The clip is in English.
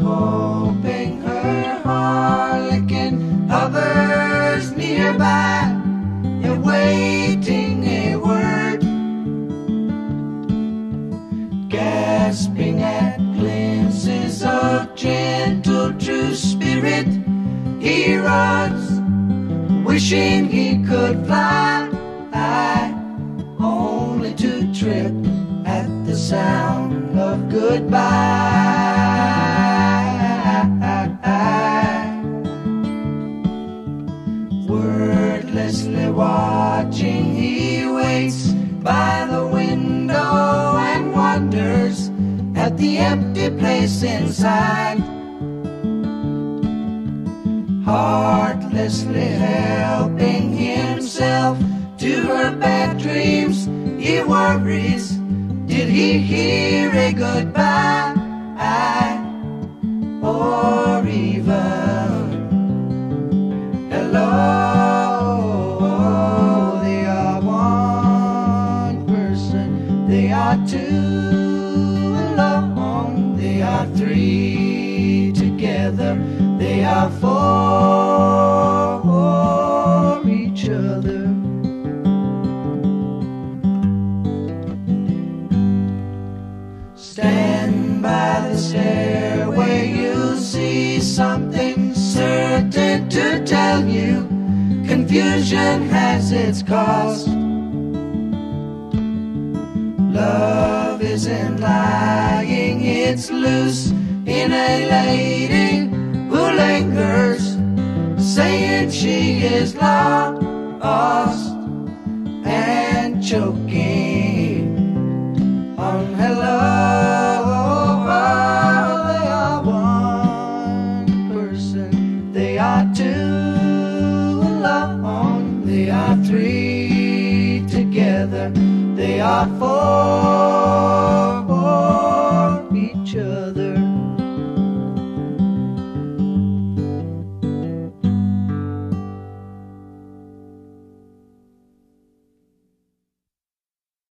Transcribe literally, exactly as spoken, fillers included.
hoping her harlequin hovers nearby, awaiting a word, gasping at glimpses of gentle true spirit. He runs, wishing he could fly, only to trip at the sound of goodbye. Wordlessly watching, he waits by the window and wonders at the empty place inside. Heartlessly helping himself to her bad dreams, he worries, did he hear a goodbye? Or even hello? They are one person, they are two alone, they are three together, they are for each other. Stand by the stairway, you'll see something certain to tell you. Confusion has its cost. Love isn't lying, it's loose in a lady who lingers, saying she is lost and choking on hello. They are one person, they are two alone, they are three together, they are four.